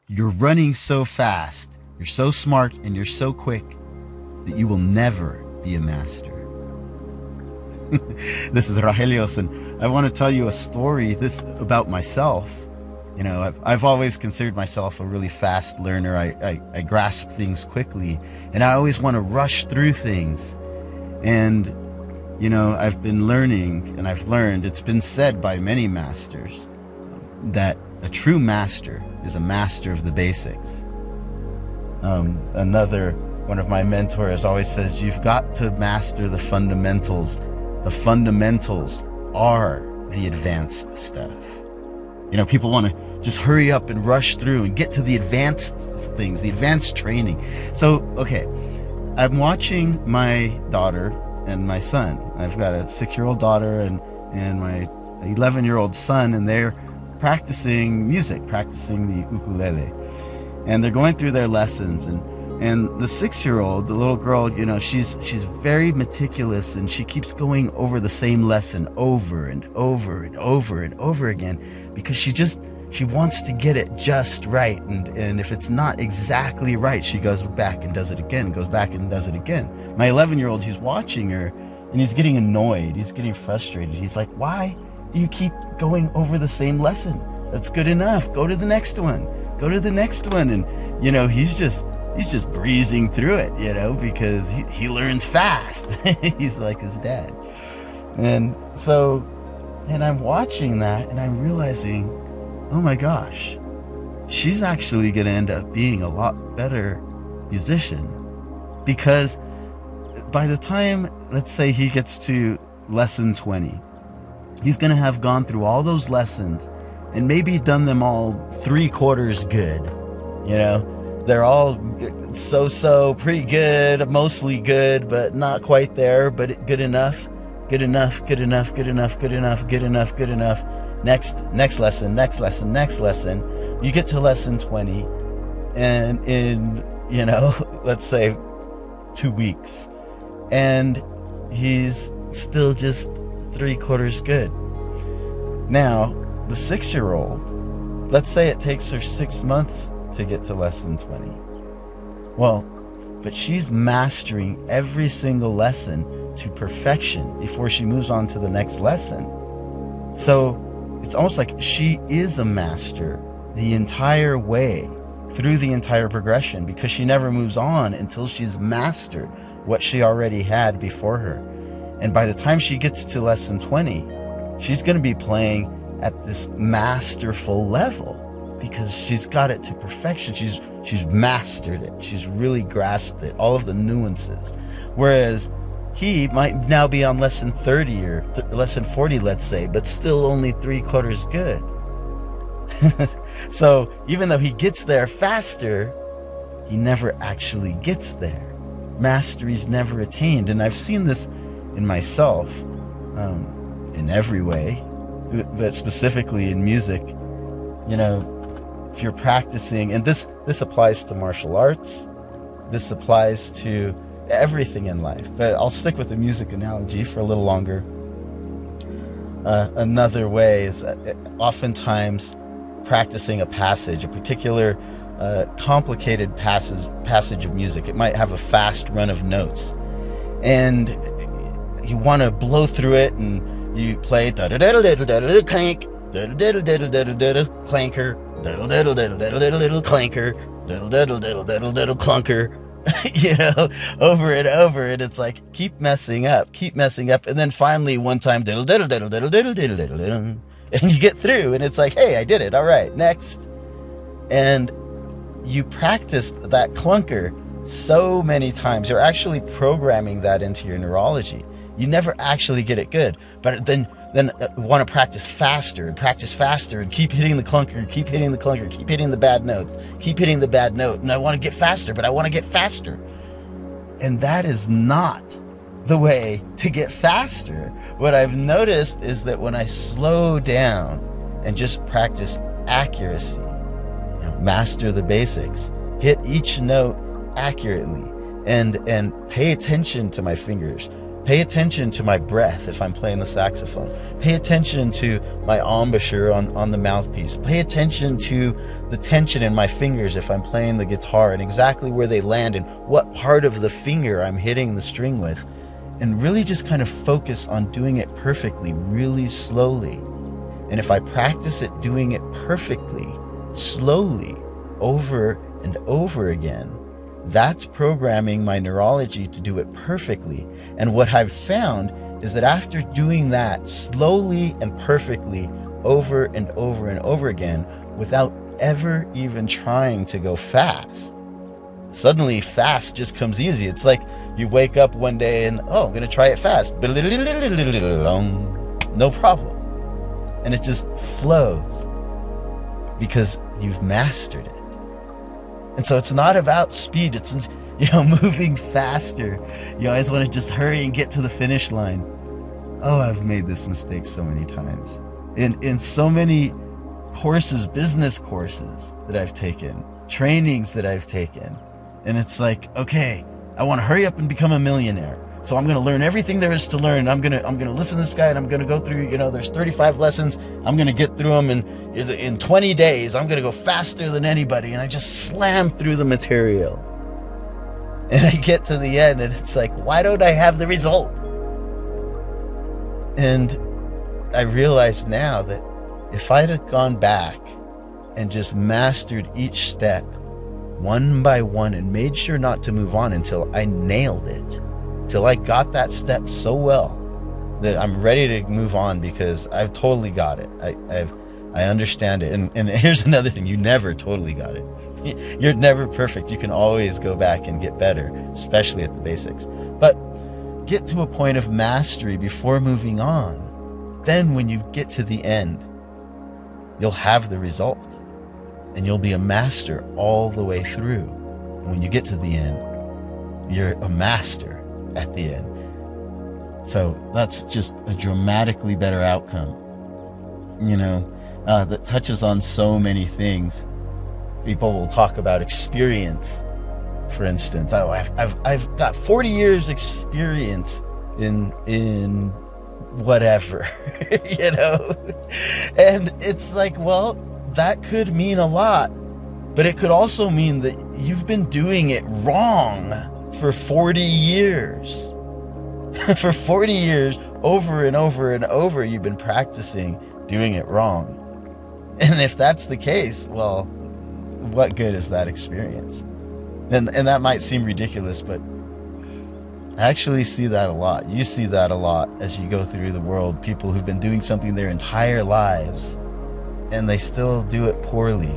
You're running so fast, you're so smart, and you're so quick that you will never be a master. This is Rahelios, and I want to tell you a story about myself. You know, I've always considered myself a really fast learner. I grasp things quickly, and I always want to rush through things. And, you know, I've been learning, and I've learned, it's been said by many masters, that a true master is a master of the basics. Another one of my mentors always says, you've got to master the fundamentals. The fundamentals are the advanced stuff. You know, people want to just hurry up and rush through and get to the advanced things, the advanced training. So, okay, I'm watching my daughter and my son. I've got a 6-year-old daughter and my 11-year-old son, and they're practicing music, practicing the ukulele. And they're going through their lessons, and the 6-year-old, the little girl, you know, she's very meticulous, and she keeps going over the same lesson over and over and over and over again, because she wants to get it just right. And if it's not exactly right, she goes back and does it again, goes back and does it again. My 11-year-old, he's watching her, and he's getting annoyed. He's getting frustrated. He's like, why do you keep going over the same lesson? That's good enough. Go to the next one. Go to the next one. And, you know, he's just breezing through it, you know, because he learns fast. He's like his dad. And I'm watching that, and I'm realizing, oh my gosh, she's actually going to end up being a lot better musician, because by the time, let's say, he gets to lesson 20, he's going to have gone through all those lessons and maybe done them all 3/4 good. You know, they're all so pretty good, mostly good, but not quite there, but good enough, good enough, good enough, good enough, good enough, good enough, good enough. Next lesson, next lesson, next lesson. You get to lesson 20, and in, you know, let's say 2 weeks, and he's still just 3/4 good. Now, the 6-year-old, let's say it takes her 6 months to get to lesson 20. Well, but she's mastering every single lesson to perfection before she moves on to the next lesson. So it's almost like she is a master the entire way through the entire progression, because she never moves on until she's mastered what she already had before her. And by the time she gets to lesson 20, she's going to be playing at this masterful level, because she's got it to perfection. She's mastered it. She's really grasped it, all of the nuances. Whereas he might now be on lesson 30 or lesson 40, let's say, but still only 3/4 good. So even though he gets there faster, he never actually gets there. Mastery's never attained. And I've seen this in myself, in every way, but specifically in music. You know, if you're practicing, and this applies to martial arts, this applies to everything in life, but I'll stick with the music analogy for a little longer. Another way is oftentimes practicing a passage, a particular complicated passage of music. It might have a fast run of notes, and you want to blow through it, and you play clank, clanker, clanker, clunker, you know, over and over, and it's like, keep messing up, and then finally one time, and you get through, and it's like, hey, I did it, all right, next. And you practiced that clunker so many times, you're actually programming that into your neurology. You never actually get it good, but then want to practice faster and keep hitting the clunker, keep hitting the bad note, and I want to get faster, but I want to get faster. And that is not the way to get faster. What I've noticed is that when I slow down and just practice accuracy, master the basics, hit each note accurately, and pay attention to my fingers, Pay attention to my breath if I'm playing the saxophone. Pay attention to my embouchure on the mouthpiece. Pay attention to the tension in my fingers if I'm playing the guitar, and exactly where they land and what part of the finger I'm hitting the string with. And really just kind of focus on doing it perfectly, really slowly. And if I practice it doing it perfectly, slowly, over and over again, that's programming my neurology to do it perfectly. And what I've found is that after doing that slowly and perfectly over and over and over again, without ever even trying to go fast, suddenly fast just comes easy. It's like you wake up one day and, oh, I'm going to try it fast. No problem. And it just flows because you've mastered it. And so it's not about speed. It's, moving faster. You always want to just hurry and get to the finish line. Oh, I've made this mistake so many times. In so many courses, business courses that I've taken, trainings that I've taken. And it's like, okay, I want to hurry up and become a millionaire. So I'm going to learn everything there is to learn. I'm going to listen to this guy, and I'm going to go through, there's 35 lessons. I'm going to get through them in 20 days. I'm going to go faster than anybody. And I just slam through the material. And I get to the end, and it's like, why don't I have the result? And I realize now that if I'd have gone back and just mastered each step one by one and made sure not to move on until I nailed it, till I got that step so well that I'm ready to move on because I've totally got it. I understand it. And here's another thing. You never totally got it. You're never perfect. You can always go back and get better, especially at the basics. But get to a point of mastery before moving on. Then when you get to the end, you'll have the result. And you'll be a master all the way through. And when you get to the end, you're a master at the end. So that's just a dramatically better outcome, that touches on so many things. People will talk about experience, for instance. Oh, I've got 40 years experience in whatever, and it's like, well, that could mean a lot, but it could also mean that you've been doing it wrong for 40 years. For 40 years, over and over and over, you've been practicing doing it wrong. And if that's the case, well, what good is that experience? And that might seem ridiculous, but I actually see that a lot. You see that a lot as you go through the world. People who've been doing something their entire lives, and they still do it poorly.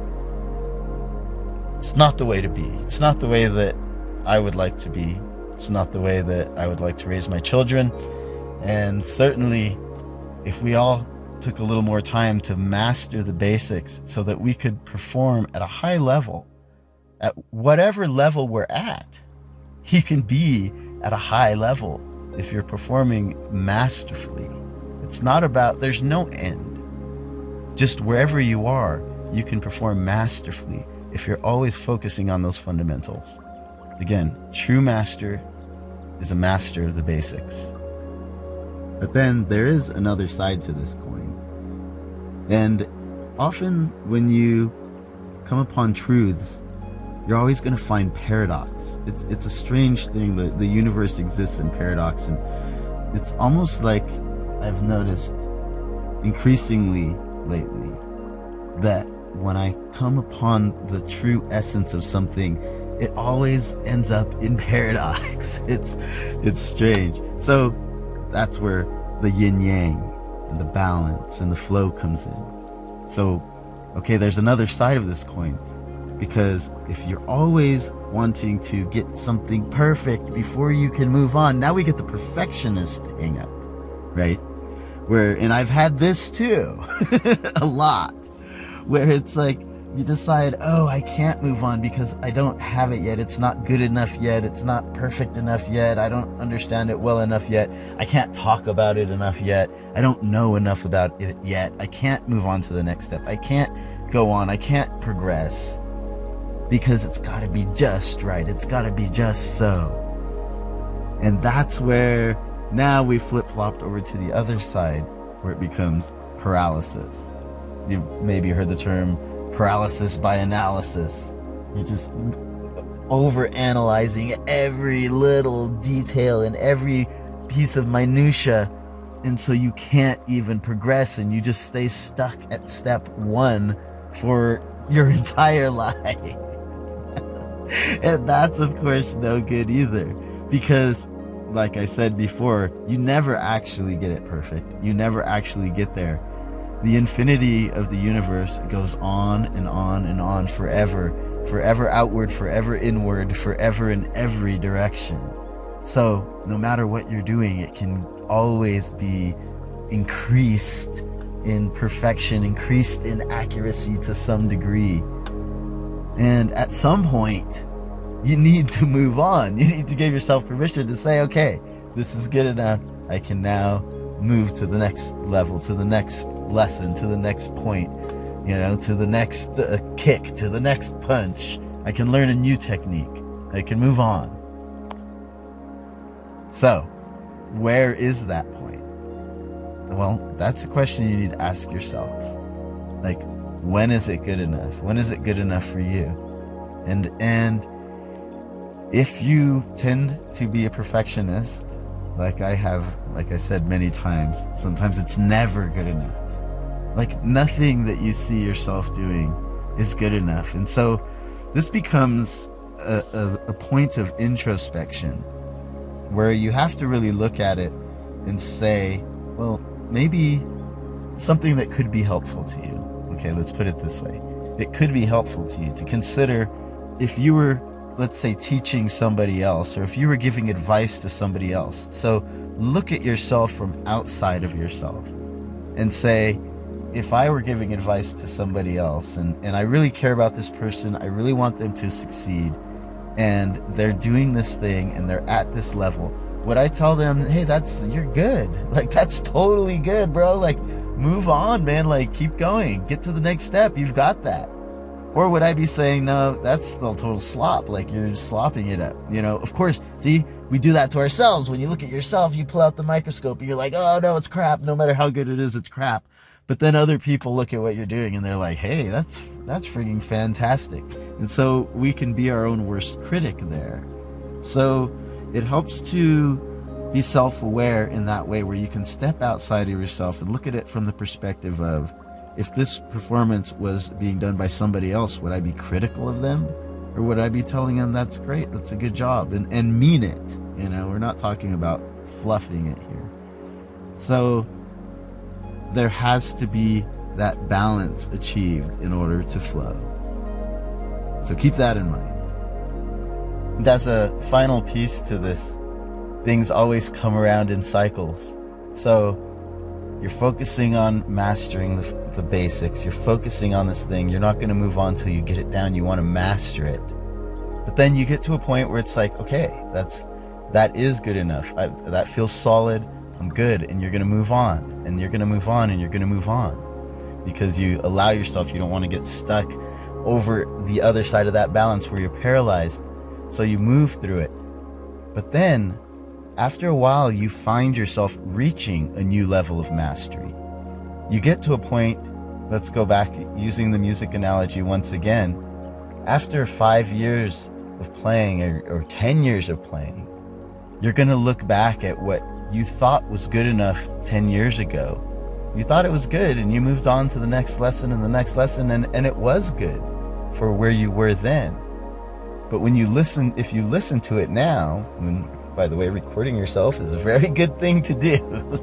It's not the way to be. It's not the way that I would like to be. It's not the way that I would like to raise my children. And certainly, if we all took a little more time to master the basics so that we could perform at a high level, at whatever level we're at, you can be at a high level if you're performing masterfully. It's not about, there's no end. Just wherever you are, you can perform masterfully if you're always focusing on those fundamentals. Again, true master is a master of the basics. But then there is another side to this coin. And often when you come upon truths, you're always going to find paradox. It's a strange thing that the universe exists in paradox. And it's almost like I've noticed increasingly lately that when I come upon the true essence of something, it always ends up in paradox. It's strange. So that's where the yin yang and the balance and the flow comes in. So, okay, there's another side of this coin, because if you're always wanting to get something perfect before you can move on, now we get the perfectionist hang up, right? And I've had this too, a lot, where it's like, you decide, oh, I can't move on because I don't have it yet. It's not good enough yet. It's not perfect enough yet. I don't understand it well enough yet. I can't talk about it enough yet. I don't know enough about it yet. I can't move on to the next step. I can't go on. I can't progress because it's got to be just right. It's got to be just so. And that's where now we flip-flopped over to the other side, where it becomes paralysis. You've maybe heard the term paralysis by analysis. You're just over-analyzing every little detail and every piece of minutia, and so you can't even progress, and you just stay stuck at step one for your entire life. And that's, of course, no good either, because like I said before, you never actually get it perfect. You never actually get there. The infinity of the universe goes on and on and on forever, forever outward, forever inward, forever in every direction. So no matter what you're doing, it can always be increased in perfection, increased in accuracy to some degree. And at some point, you need to move on. You need to give yourself permission to say, okay, this is good enough. I can now move to the next level, to the next lesson, to the next point, to the next kick, to the next punch. I can learn a new technique. I can move on. So, where is that point? Well, that's a question you need to ask yourself. Like, when is it good enough? When is it good enough for you? And if you tend to be a perfectionist, like I said many times, sometimes it's never good enough. Like, nothing that you see yourself doing is good enough. And so this becomes a point of introspection, where you have to really look at it and say, well, maybe something that could be helpful to you. Okay, let's put it this way. It could be helpful to you to consider if you were, let's say, teaching somebody else, or if you were giving advice to somebody else. So look at yourself from outside of yourself and say, if I were giving advice to somebody else, and I really care about this person, I really want them to succeed, and they're doing this thing and they're at this level, would I tell them, hey, you're good. Like, that's totally good, bro. Like, move on, man. Like, keep going. Get to the next step. You've got that. Or would I be saying, no, that's still total slop. Like, you're slopping it up. Of course, see, we do that to ourselves. When you look at yourself, you pull out the microscope and you're like, oh, no, it's crap. No matter how good it is, it's crap. But then other people look at what you're doing and they're like, hey, that's freaking fantastic. And so we can be our own worst critic there. So it helps to be self-aware in that way, where you can step outside of yourself and look at it from the perspective of, if this performance was being done by somebody else, would I be critical of them? Or would I be telling them, that's great, that's a good job, and mean it? We're not talking about fluffing it here. So there has to be that balance achieved in order to flow. So keep that in mind. And as a final piece to this, things always come around in cycles. So you're focusing on mastering the basics. You're focusing on this thing. You're not going to move on till you get it down. You want to master it. But then you get to a point where it's like, okay, that is good enough. That feels solid. I'm good. And you're going to move on. And you're going to move on. And you're going to move on. Because you allow yourself, you don't want to get stuck over the other side of that balance where you're paralyzed. So you move through it. But then, after a while, you find yourself reaching a new level of mastery. You get to a point, let's go back using the music analogy once again. After 5 years of playing, or 10 years of playing, you're going to look back at what you thought was good enough 10 years ago. You thought it was good, and you moved on to the next lesson and the next lesson, and it was good for where you were then. But when if you listen to it now, by the way, recording yourself is a very good thing to do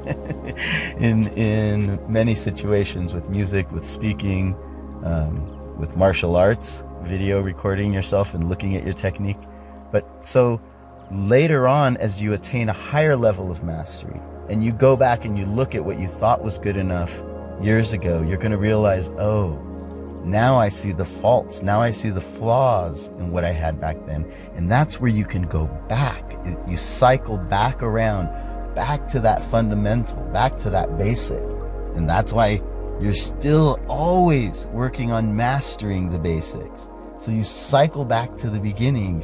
in many situations, with music, with speaking, with martial arts, video recording yourself and looking at your technique. But so later on, as you attain a higher level of mastery and you go back and you look at what you thought was good enough years ago, you're going to realize, oh, now I see the faults. Now I see the flaws in what I had back then. And that's where you can go back. You cycle back around, back to that fundamental, back to that basic. And that's why you're still always working on mastering the basics. So you cycle back to the beginning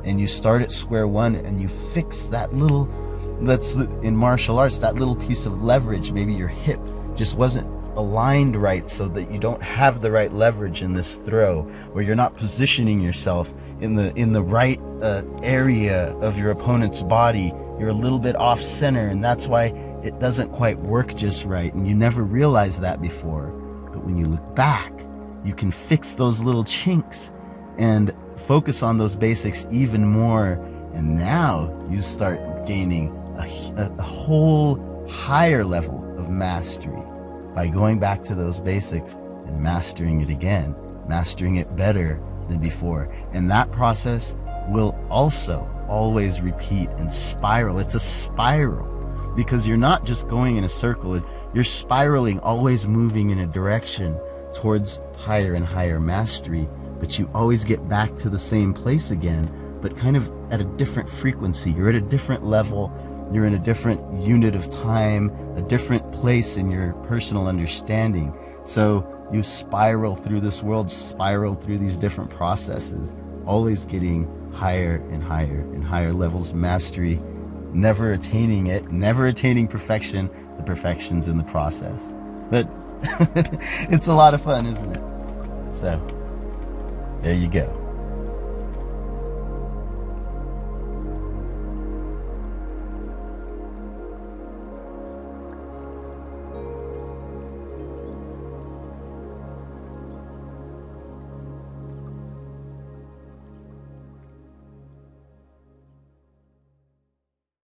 and you start at square one and you fix that little, that's in martial arts, that little piece of leverage. Maybe your hip just wasn't aligned right so that you don't have the right leverage in this throw, or you're not positioning yourself in the right area of your opponent's body. You're a little bit off center, and that's why it doesn't quite work just right, and you never realized that before. But when you look back, you can fix those little chinks and focus on those basics even more, and now you start gaining a whole higher level of mastery by going back to those basics and mastering it again, mastering it better than before. And that process will also always repeat and spiral. It's a spiral, because you're not just going in a circle, you're spiraling, always moving in a direction towards higher and higher mastery, but you always get back to the same place again, but kind of at a different frequency. You're at a different level, you're in a different unit of time, a different place in your personal understanding. So you spiral through this world, spiral through these different processes, always getting higher and higher and higher levels of mastery, never attaining it, never attaining perfection. The perfection's in the process. But it's a lot of fun, isn't it? So there you go.